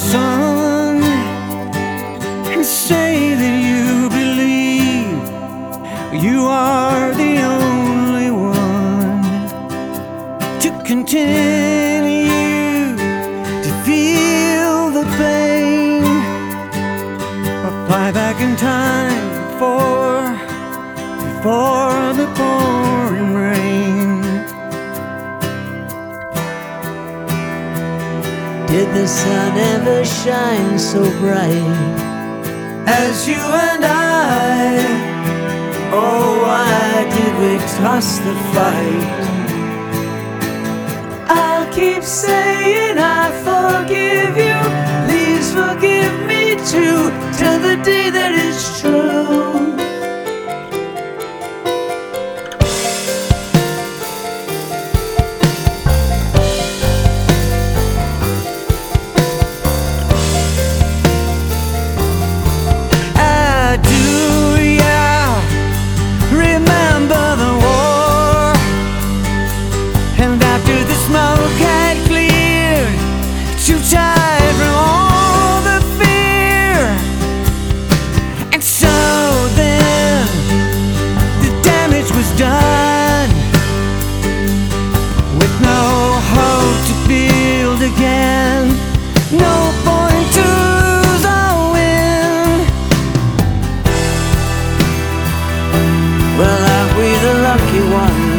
sun and say that you believe you are the only one to continue to feel the pain, or fly back in time before the pouring rain. Did the sun ever shine so bright As you and I, oh, why did we toss the fight? I'll keep saying I forgive you, please forgive me too, till the day that it's true. smoke had cleared, too tired from all the fear. And so then the damage was done, with no hope to build again, no point to lose or win. Well, aren't we the lucky ones?